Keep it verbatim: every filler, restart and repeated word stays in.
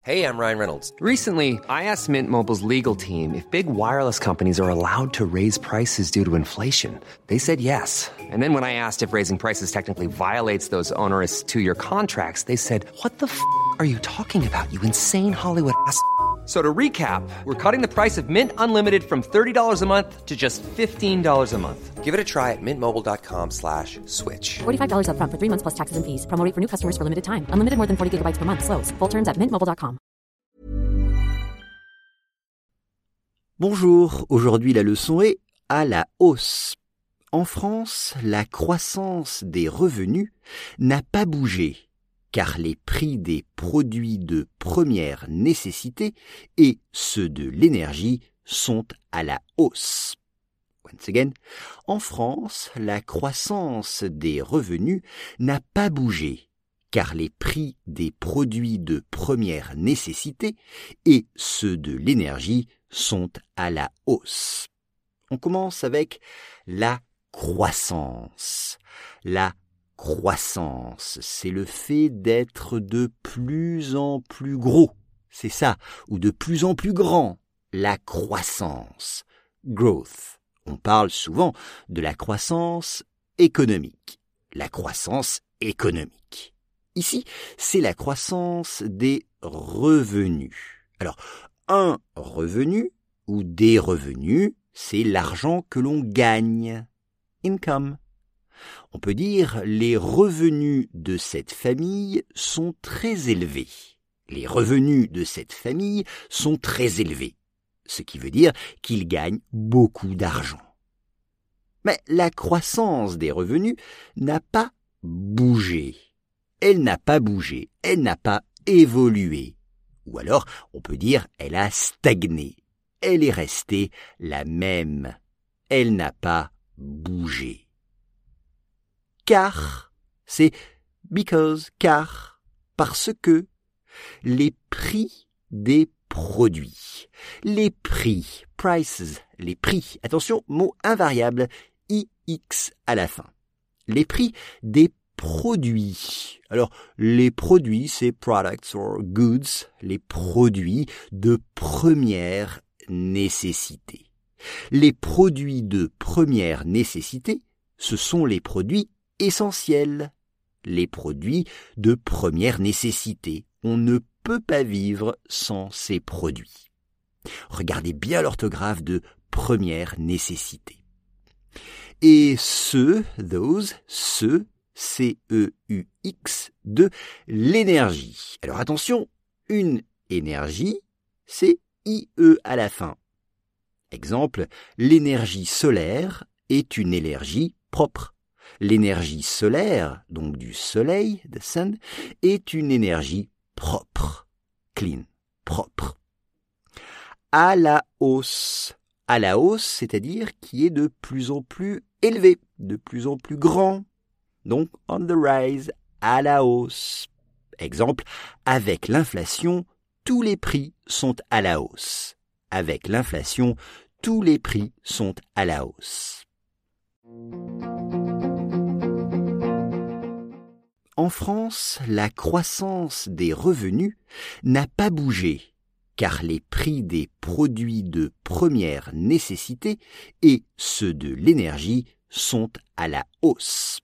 Hey, I'm Ryan Reynolds. Recently, I asked Mint Mobile's legal team if big wireless companies are allowed to raise prices due to inflation. They said yes. And then when I asked if raising prices technically violates those onerous two-year contracts, they said, "What the f*** are you talking about, you insane Hollywood ass?" So to recap, we're cutting the price of Mint Unlimited from thirty dollars a month to just fifteen dollars a month. Give it a try at mintmobile.com slash switch. forty-five dollars up front for three months plus taxes and fees. Promo rate for new customers for limited time. Unlimited more than forty gigabytes per month. Slows full terms at mint mobile dot com. Bonjour, aujourd'hui la leçon est à la hausse. En France, la croissance des revenus n'a pas bougé, car les prix des produits de première nécessité et ceux de l'énergie sont à la hausse. Once again, en France, la croissance des revenus n'a pas bougé, car les prix des produits de première nécessité et ceux de l'énergie sont à la hausse. On commence avec la croissance. La croissance, c'est le fait d'être de plus en plus gros, c'est ça, ou de plus en plus grand, la croissance, growth. On parle souvent de la croissance économique, la croissance économique. Ici, c'est la croissance des revenus. Alors, un revenu ou des revenus, c'est l'argent que l'on gagne, income. On peut dire les revenus de cette famille sont très élevés. Les revenus de cette famille sont très élevés, ce qui veut dire qu'ils gagnent beaucoup d'argent. Mais la croissance des revenus n'a pas bougé. Elle n'a pas bougé, elle n'a pas évolué. Ou alors, on peut dire elle a stagné. Elle est restée la même. Elle n'a pas bougé. Car, c'est because, car, parce que, les prix des produits, les prix, prices, les prix, attention, mot invariable, I X à la fin, les prix des produits. Alors, les produits, c'est products or goods, les produits de première nécessité. Les produits de première nécessité, ce sont les produits essentiels, les produits de première nécessité. On ne peut pas vivre sans ces produits. Regardez bien l'orthographe de première nécessité. Et ceux, those, ceux, C E U X, de l'énergie. Alors attention, une énergie, c'est I E à la fin. Exemple, l'énergie solaire est une énergie propre. L'énergie solaire, donc du soleil, the sun, est une énergie propre, clean, propre. À la hausse. À la hausse, c'est-à-dire qui est de plus en plus élevé, de plus en plus grand. Donc, on the rise, à la hausse. Exemple, avec l'inflation, tous les prix sont à la hausse. Avec l'inflation, tous les prix sont à la hausse. En France, la croissance des revenus n'a pas bougé, car les prix des produits de première nécessité et ceux de l'énergie sont à la hausse.